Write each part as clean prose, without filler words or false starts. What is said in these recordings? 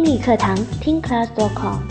英语课堂听 class.com。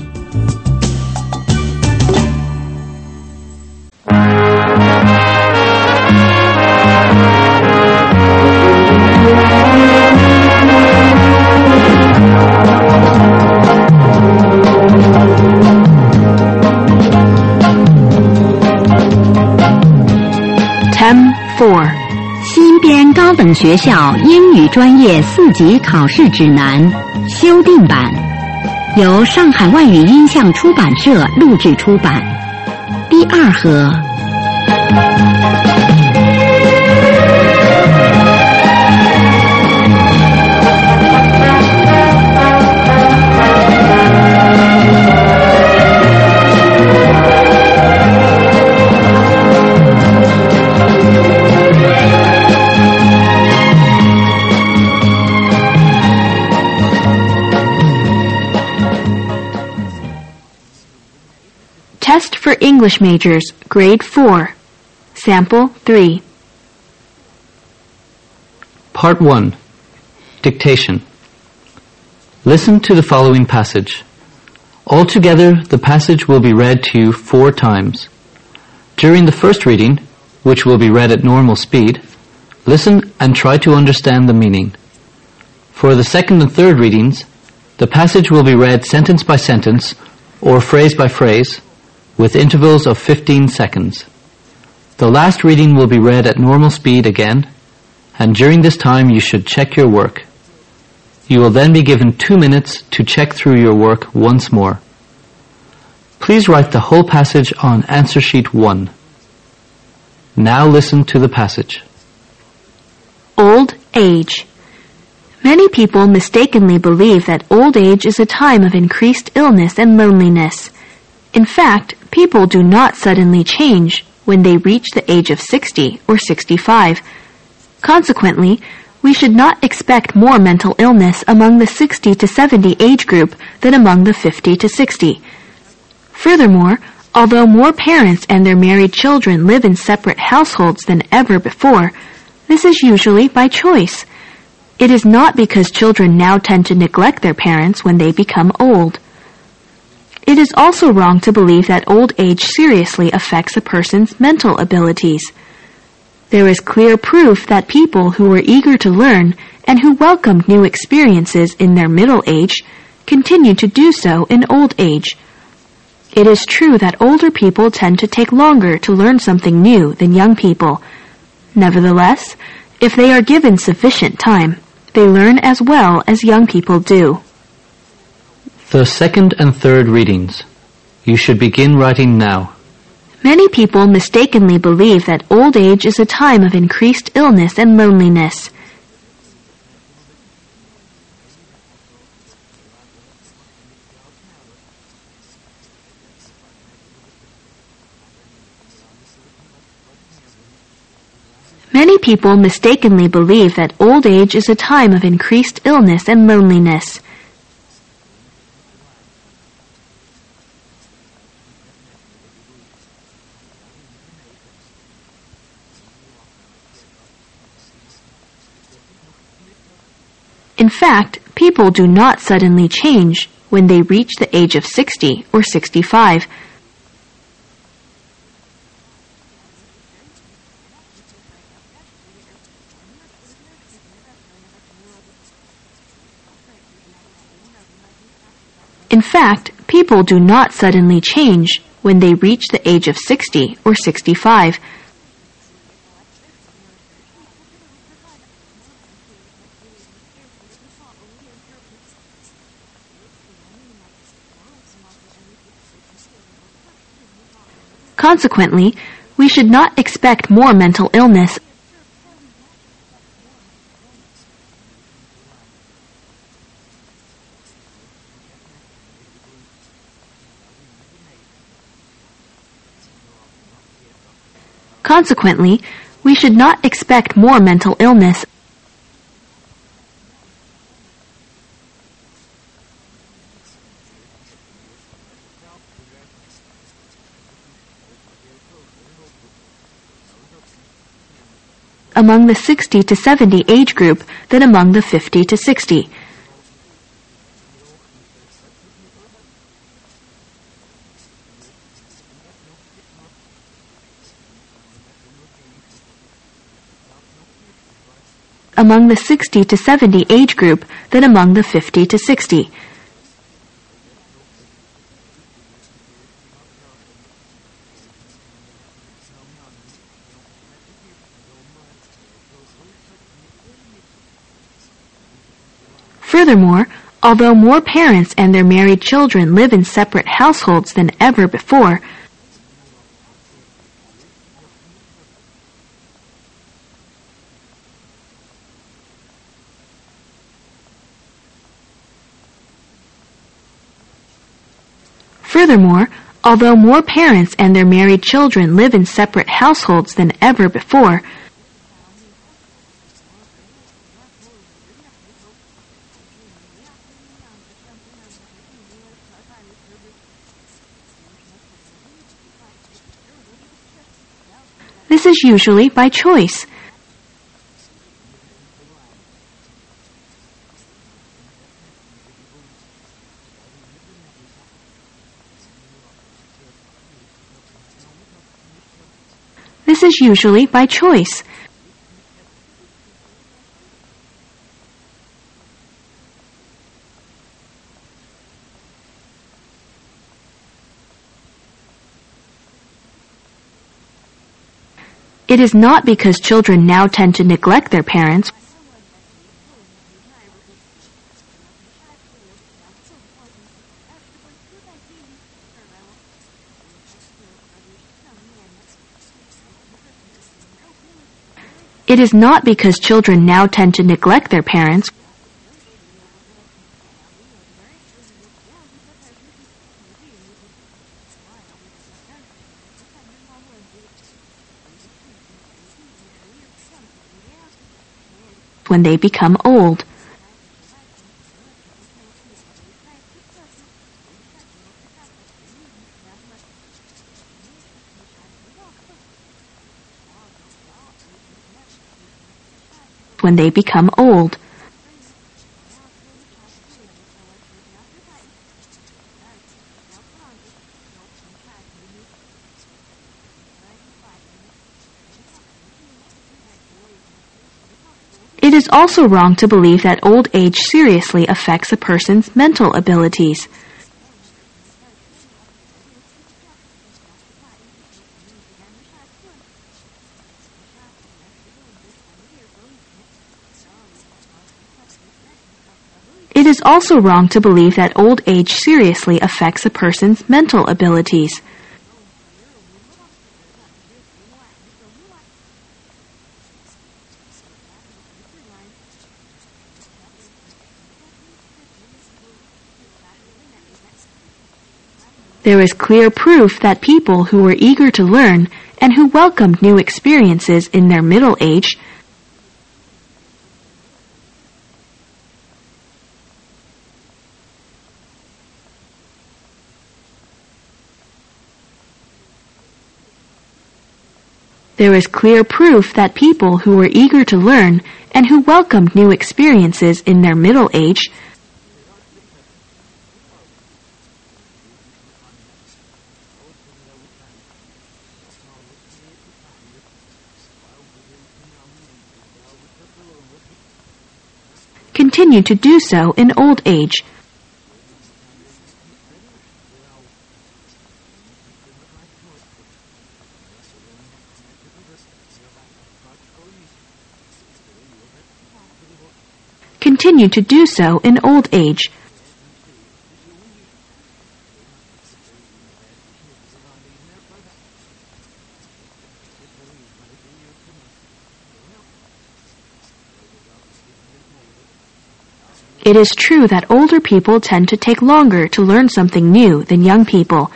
Term 4新编高等学校英语专业4级考试指南修订版，由上海外语音像出版社录制出版。第2盒。Test for English Majors, Grade 4, Sample 3. Part 1. Dictation. Listen to the following passage. Altogether, the passage will be read to you 4 times. During the first reading, which will be read at normal speed, listen and try to understand the meaning. For the second and third readings, the passage will be read sentence by sentence or phrase by phrase, with intervals of 15 seconds. The last reading will be read at normal speed again, and during this time you should check your work. You will then be given 2 minutes to check through your work once more. Please write the whole passage on answer sheet 1. Now listen to the passage. Old age. Many people mistakenly believe that old age is a time of increased illness and loneliness. In fact, people do not suddenly change when they reach the age of 60 or 65. Consequently, we should not expect more mental illness among the 60 to 70 age group than among the 50 to 60. Furthermore, although more parents and their married children live in separate households than ever before, this is usually by choice. It is not because children now tend to neglect their parents when they become old. It is also wrong to believe that old age seriously affects a person's mental abilities. There is clear proof that people who were eager to learn and who welcomed new experiences in their middle age continue to do so in old age. It is true that older people tend to take longer to learn something new than young people. Nevertheless, if they are given sufficient time, they learn as well as young people do. The second and third readings. You should begin writing now. Many people mistakenly believe that old age is a time of increased illness and loneliness. Many people mistakenly believe that old age is a time of increased illness and loneliness. In fact, people do not suddenly change when they reach the age of 60 or 65. In fact, people do not suddenly change when they reach the age of 60 or 65. Consequently, we should not expect more mental illness Consequently, we should not expect more mental illness among the 60 to 70 age group than among the 50 to 60. among the 60 to 70 age group than among the 50 to 60. Furthermore, although more parents and their married children live in separate households than ever before, this is usually by choice. This is usually by choice. It is not because children now tend to neglect their parents. It is not because children now tend to neglect their parents. When they become old. When they become old. It is also wrong to believe that old age seriously affects a person's mental abilities. It is also wrong to believe that old age seriously affects a person's mental abilities. There is clear proof that people who were eager to learn and who welcomed new experiences in their middle age There is clear proof that people who were eager to learn and who welcomed new experiences in their middle age continue to do so in old age. Continue to do so in old age. It is true that older people tend to take longer to learn something new than young people.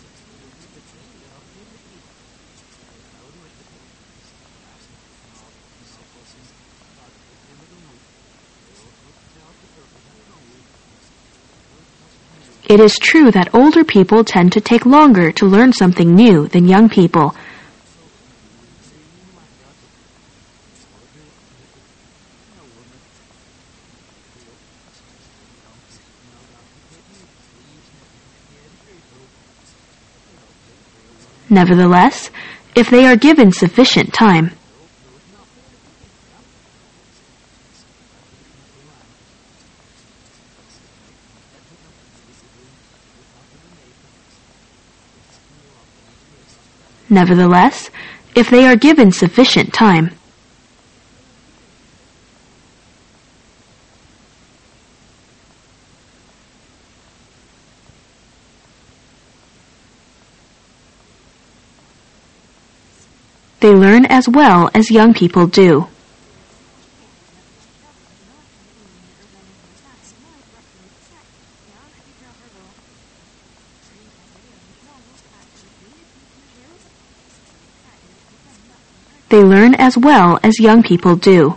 It is true that older people tend to take longer to learn something new than young people. Nevertheless, if they are given sufficient time, Nevertheless, if they are given sufficient time. They learn as well as young people do. They learn as well as young people do.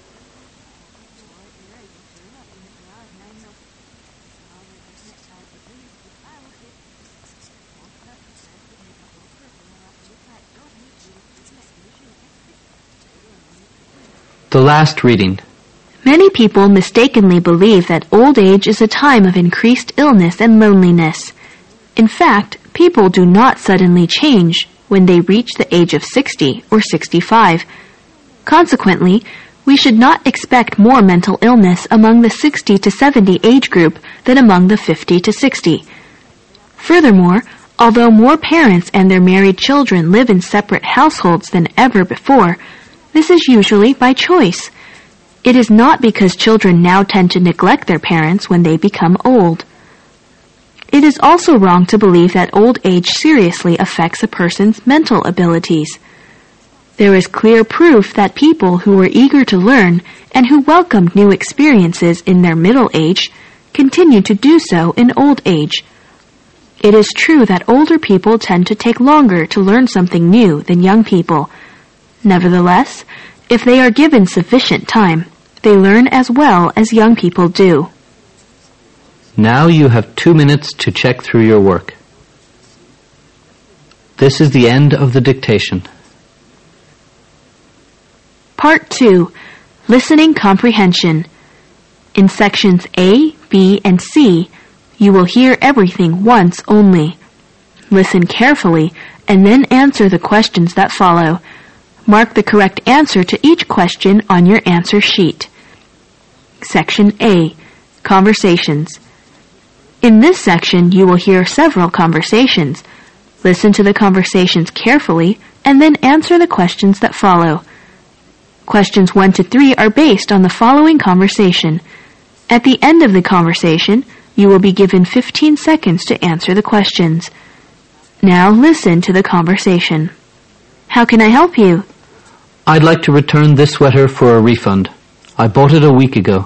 The last reading. Many people mistakenly believe that old age is a time of increased illness and loneliness. In fact, people do not suddenly change when they reach the age of 60 or 65. Consequently, we should not expect more mental illness among the 60 to 70 age group than among the 50 to 60. Furthermore, although more parents and their married children live in separate households than ever before, this is usually by choice. It is not because children now tend to neglect their parents when they become old. It is also wrong to believe that old age seriously affects a person's mental abilities. There is clear proof that people who were eager to learn and who welcomed new experiences in their middle age continue to do so in old age. It is true that older people tend to take longer to learn something new than young people. Nevertheless, if they are given sufficient time, they learn as well as young people do. Now you have 2 minutes to check through your work. This is the end of the dictation. Part 2. Listening Comprehension. In sections A, B, and C, you will hear everything once only. Listen carefully and then answer the questions that follow. Mark the correct answer to each question on your answer sheet. Section A. Conversations. In this section, you will hear several conversations. Listen to the conversations carefully and then answer the questions that follow. Questions 1 to 3 are based on the following conversation. At the end of the conversation, you will be given 15 seconds to answer the questions. Now listen to the conversation. How can I help you? I'd like to return this sweater for a refund. I bought it a week ago.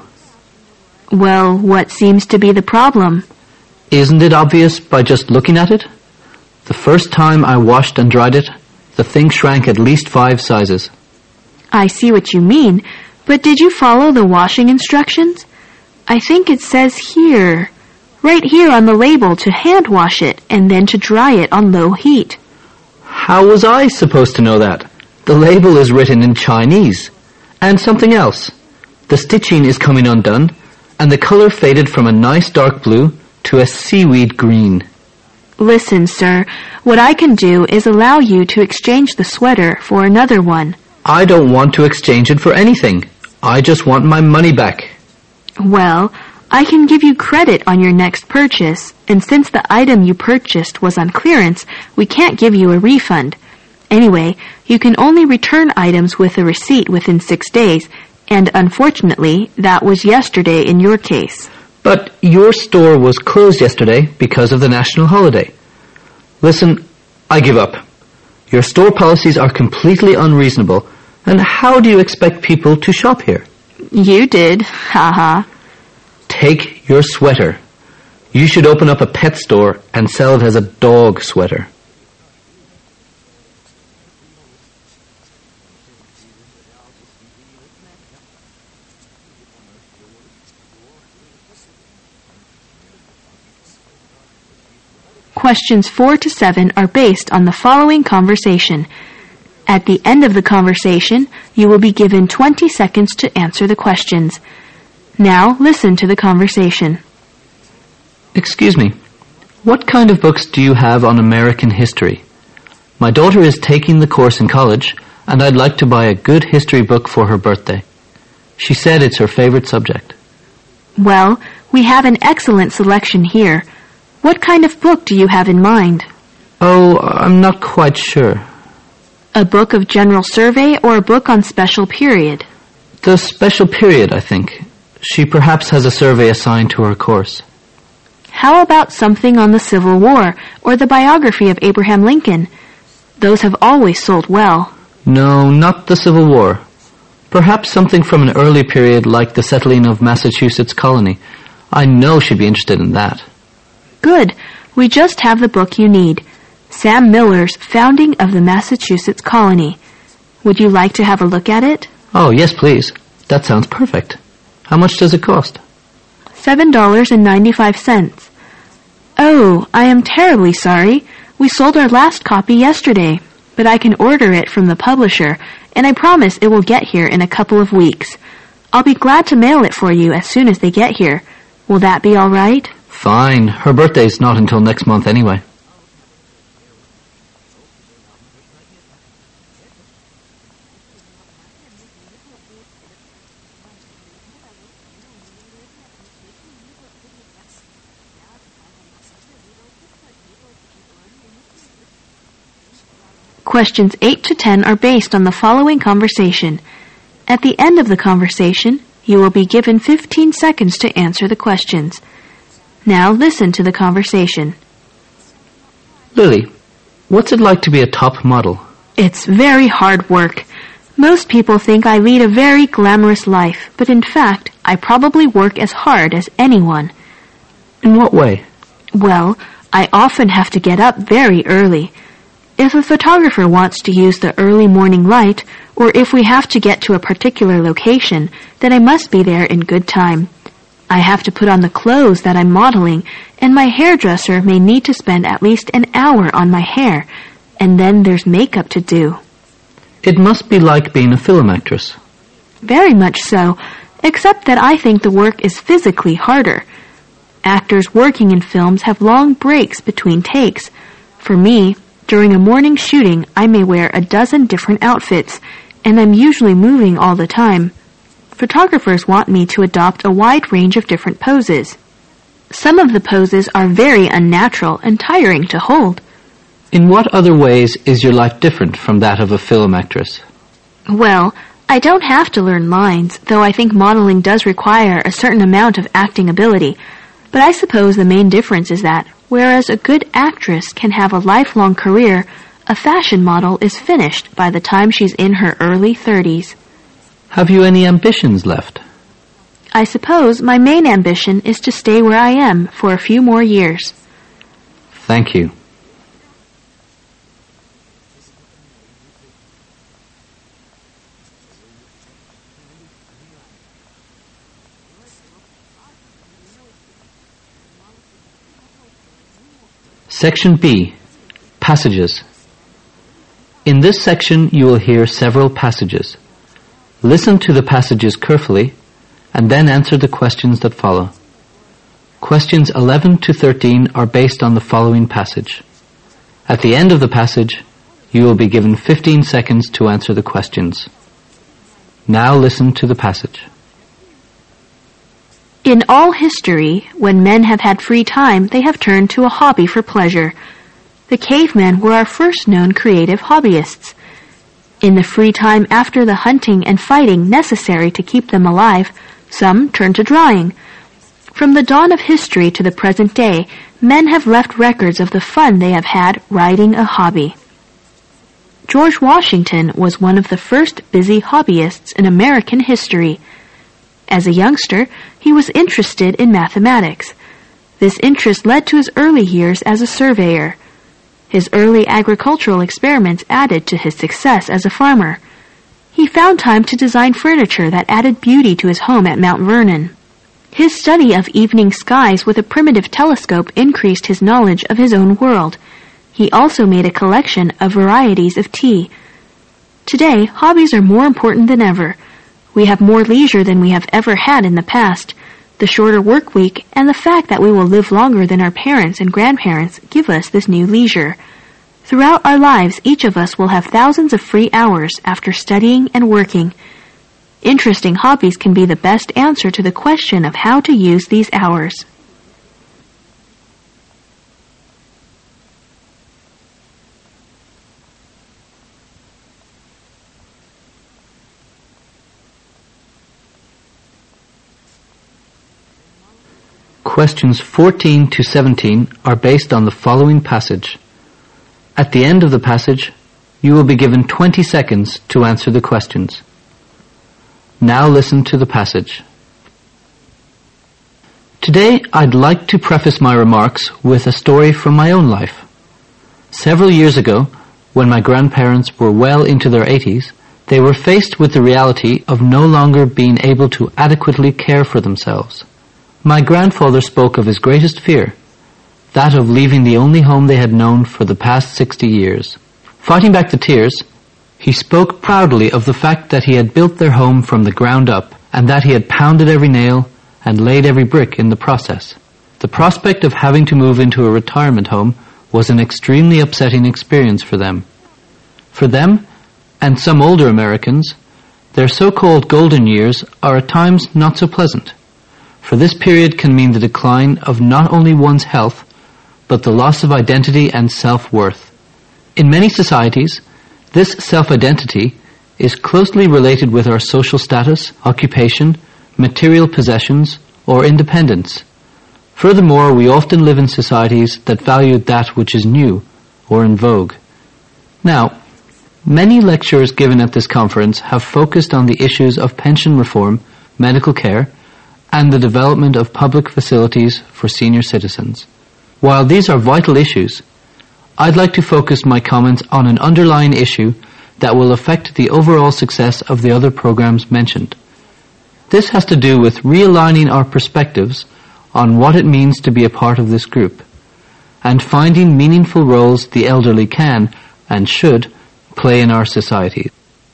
Well, what seems to be the problem? Isn't it obvious by just looking at it? The first time I washed and dried it, the thing shrank at least 5 sizes. I see what you mean, but did you follow the washing instructions? I think it says here, right here on the label, to hand wash it and then to dry it on low heat. How was I supposed to know that? The label is written in Chinese. And something else. The stitching is coming undone, and the color faded from a nice dark blue to a seaweed green. Listen, sir, what I can do is allow you to exchange the sweater for another one. I don't want to exchange it for anything. I just want my money back. Well, I can give you credit on your next purchase, and since the item you purchased was on clearance, we can't give you a refund. Anyway, you can only return items with a receipt within 6 days, and unfortunately, that was yesterday in your case. But your store was closed yesterday because of the national holiday. Listen, I give up. Your store policies are completely unreasonable, and how do you expect people to shop here? You did, haha. Take your sweater. You should open up a pet store and sell it as a dog sweater. Questions 4 to 7 are based on the following conversation. At the end of the conversation, you will be given 20 seconds to answer the questions. Now listen to the conversation. Excuse me, what kind of books do you have on American history? My daughter is taking the course in college, and I'd like to buy a good history book for her birthday. She said it's her favorite subject. Well, we have an excellent selection here. What kind of book do you have in mind? Oh, I'm not quite sure. A book of general survey or a book on special period? The special period, I think. She perhaps has a survey assigned to her course. How about something on the Civil War or the biography of Abraham Lincoln? Those have always sold well. No, not the Civil War. Perhaps something from an early period like the settling of Massachusetts colony. I know she'd be interested in that. Good. We just have the book you need. Sam Miller's Founding of the Massachusetts Colony. Would you like to have a look at it? Oh, yes, please. That sounds perfect. How much does it cost? $7.95. Oh, I am terribly sorry. We sold our last copy yesterday, but I can order it from the publisher, and I promise it will get here in a couple of weeks. I'll be glad to mail it for you as soon as they get here. Will that be all right? Fine. Her birthday's not until next month anyway. Questions 8 to 10 are based on the following conversation. At the end of the conversation, you will be given 15 seconds to answer the questions. Now listen to the conversation. Lily, what's it like to be a top model? It's very hard work. Most people think I lead a very glamorous life, but in fact, I probably work as hard as anyone. In what way? Well, I often have to get up very early. If a photographer wants to use the early morning light, or if we have to get to a particular location, then I must be there in good time. I have to put on the clothes that I'm modeling, and my hairdresser may need to spend at least an hour on my hair, and then there's makeup to do. It must be like being a film actress. Very much so, except that I think the work is physically harder. Actors working in films have long breaks between takes. For me, during a morning shooting, I may wear a dozen different outfits, and I'm usually moving all the time. Photographers want me to adopt a wide range of different poses. Some of the poses are very unnatural and tiring to hold. In what other ways is your life different from that of a film actress? Well, I don't have to learn lines, though I think modeling does require a certain amount of acting ability. But I suppose the main difference is that, whereas a good actress can have a lifelong career, a fashion model is finished by the time she's in her early 30s. Have you any ambitions left? I suppose my main ambition is to stay where I am for a few more years. Thank you. Section B, Passages. In this section you will hear several passages. Listen to the passages carefully and then answer the questions that follow. Questions 11 to 13 are based on the following passage. At the end of the passage, you will be given 15 seconds to answer the questions. Now listen to the passage. In all history, when men have had free time, they have turned to a hobby for pleasure. The cavemen were our first known creative hobbyists. In the free time after the hunting and fighting necessary to keep them alive, some turned to drawing. From the dawn of history to the present day, men have left records of the fun they have had riding a hobby. George Washington was one of the first busy hobbyists in American history. As a youngster, he was interested in mathematics. This interest led to his early years as a surveyor. His early agricultural experiments added to his success as a farmer. He found time to design furniture that added beauty to his home at Mount Vernon. His study of evening skies with a primitive telescope increased his knowledge of his own world. He also made a collection of varieties of tea. Today, hobbies are more important than ever. We have more leisure than we have ever had in the past. The shorter work week and the fact that we will live longer than our parents and grandparents give us this new leisure. Throughout our lives, each of us will have thousands of free hours after studying and working. Interesting hobbies can be the best answer to the question of how to use these hours. Questions 14 to 17 are based on the following passage. At the end of the passage, you will be given 20 seconds to answer the questions. Now listen to the passage. Today, I'd like to preface my remarks with a story from my own life. Several years ago, when my grandparents were well into their 80s, they were faced with the reality of no longer being able to adequately care for themselves. My grandfather spoke of his greatest fear, that of leaving the only home they had known for the past 60 years. Fighting back the tears, he spoke proudly of the fact that he had built their home from the ground up and that he had pounded every nail and laid every brick in the process. The prospect of having to move into a retirement home was an extremely upsetting experience for them. For them, and some older Americans, their so-called golden years are at times not so pleasant, for this period can mean the decline of not only one's health, but the loss of identity and self-worth. In many societies, this self-identity is closely related with our social status, occupation, material possessions, or independence. Furthermore, we often live in societies that value that which is new or in vogue. Now, many lectures given at this conference have focused on the issues of pension reform, medical care, and the development of public facilities for senior citizens. While these are vital issues, I'd like to focus my comments on an underlying issue that will affect the overall success of the other programs mentioned. This has to do with realigning our perspectives on what it means to be a part of this group, and finding meaningful roles the elderly can and should play in our society.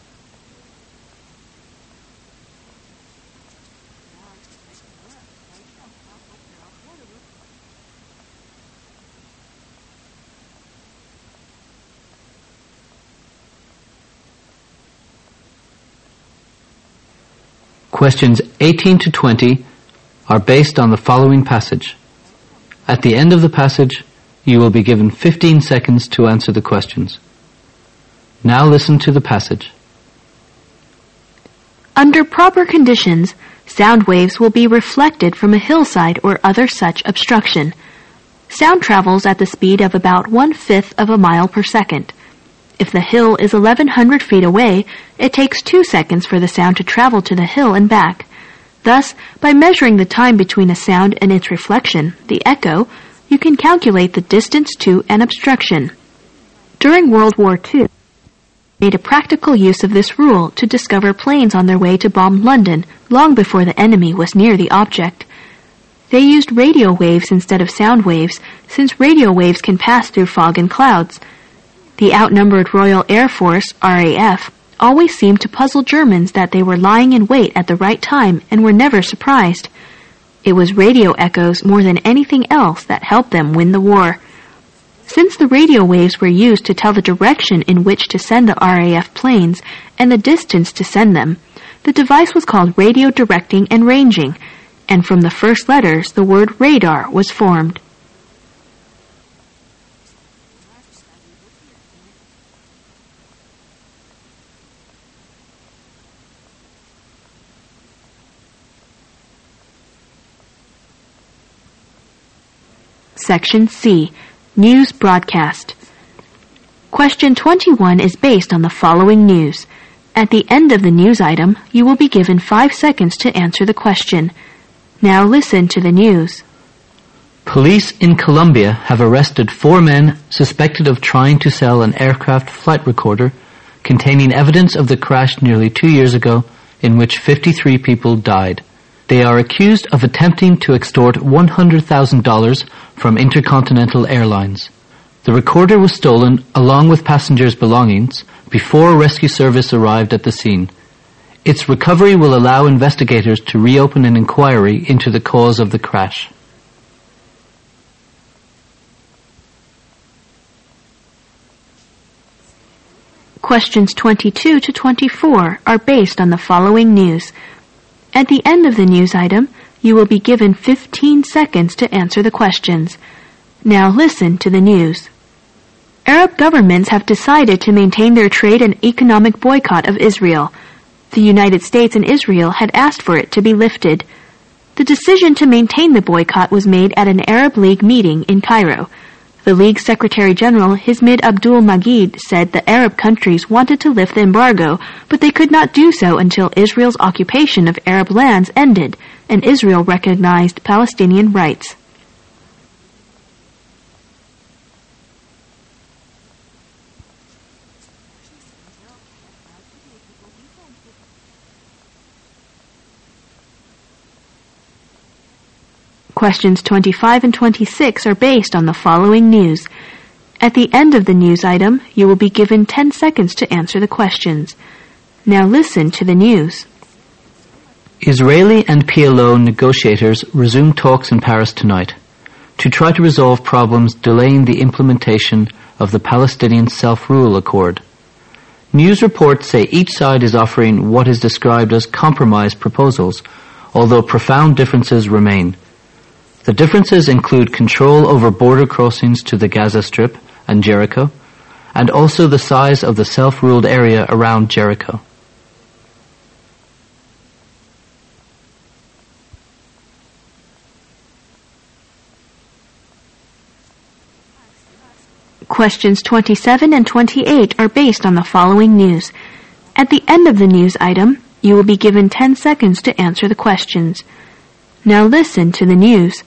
Questions 18 to 20 are based on the following passage. At the end of the passage, you will be given 15 seconds to answer the questions. Now listen to the passage. Under proper conditions, sound waves will be reflected from a hillside or other such obstruction. Sound travels at the speed of about 1/5 of a mile per second. If the hill is 1,100 feet away, it takes 2 seconds for the sound to travel to the hill and back. Thus, by measuring the time between a sound and its reflection, the echo, you can calculate the distance to an obstruction. During World War II, made a practical use of this rule to discover planes on their way to bomb London long before the enemy was near the object. They used radio waves instead of sound waves, since radio waves can pass through fog and clouds. The outnumbered Royal Air Force, RAF, always seemed to puzzle Germans that they were lying in wait at the right time and were never surprised. It was radio echoes more than anything else that helped them win the war. Since the radio waves were used to tell the direction in which to send the RAF planes and the distance to send them, the device was called radio directing and ranging, and from the first letters the word radar was formed. Section C. News Broadcast. Question 21 is based on the following news. At the end of the news item, you will be given 5 seconds to answer the question. Now listen to the news. Police in Colombia have arrested 4 men suspected of trying to sell an aircraft flight recorder containing evidence of the crash nearly 2 years ago in which 53 people died. They are accused of attempting to extort $100,000 from Intercontinental Airlines. The recorder was stolen along with passengers' belongings before a rescue service arrived at the scene. Its recovery will allow investigators to reopen an inquiry into the cause of the crash. Questions 22 to 24 are based on the following news. At the end of the news item, you will be given 15 seconds to answer the questions. Now listen to the news. Arab governments have decided to maintain their trade and economic boycott of Israel. The United States and Israel had asked for it to be lifted. The decision to maintain the boycott was made at an Arab League meeting in Cairo. The League's Secretary General, Hizmet Abdul Magid, said the Arab countries wanted to lift the embargo, but they could not do so until Israel's occupation of Arab lands ended and Israel recognized Palestinian rights. Questions 25 and 26 are based on the following news. At the end of the news item, you will be given 10 seconds to answer the questions. Now listen to the news. Israeli and PLO negotiators resume talks in Paris tonight to try to resolve problems delaying the implementation of the Palestinian Self-Rule Accord. News reports say each side is offering what is described as compromise proposals, although profound differences remain. The differences include control over border crossings to the Gaza Strip and Jericho, and also the size of the self-ruled area around Jericho. Questions 27 and 28 are based on the following news. At the end of the news item, you will be given 10 seconds to answer the questions. Now listen to the news.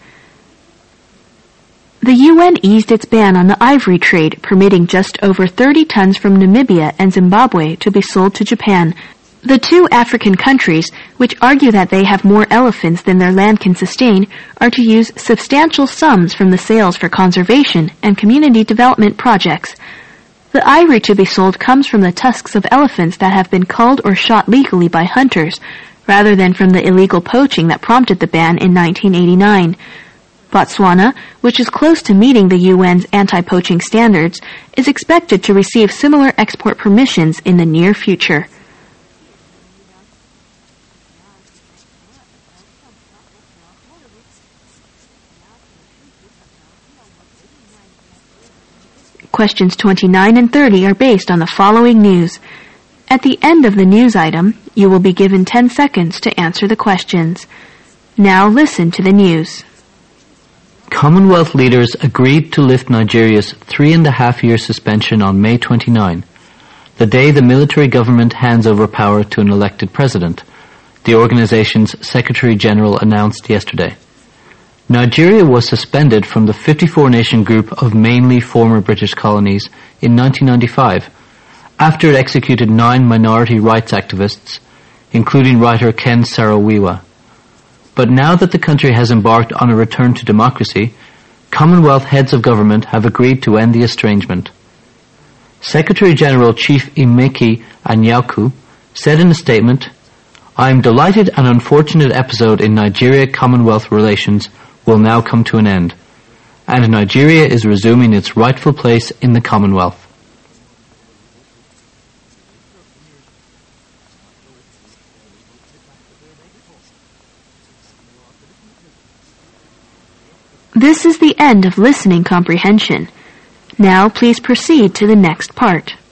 The UN eased its ban on the ivory trade, permitting just over 30 tons from Namibia and Zimbabwe to be sold to Japan. The two African countries, which argue that they have more elephants than their land can sustain, are to use substantial sums from the sales for conservation and community development projects. The ivory to be sold comes from the tusks of elephants that have been culled or shot legally by hunters, rather than from the illegal poaching that prompted the ban in 1989. Botswana, which is close to meeting the UN's anti-poaching standards, is expected to receive similar export permissions in the near future. Questions 29 and 30 are based on the following news. At the end of the news item, you will be given 10 seconds to answer the questions. Now listen to the news. Commonwealth leaders agreed to lift Nigeria's 3.5-year suspension on May 29, the day the military government hands over power to an elected president, the organization's Secretary General announced yesterday. Nigeria was suspended from the 54-nation group of mainly former British colonies in 1995 after it executed 9 minority rights activists, including writer Ken Saro-Wiwa. But now that the country has embarked on a return to democracy, Commonwealth heads of government have agreed to end the estrangement. Secretary General Chief Emeka Anyaoku said in a statement, "I am delighted an unfortunate episode in Nigeria-Commonwealth relations will now come to an end, and Nigeria is resuming its rightful place in the Commonwealth." This is the end of listening comprehension. Now please proceed to the next part.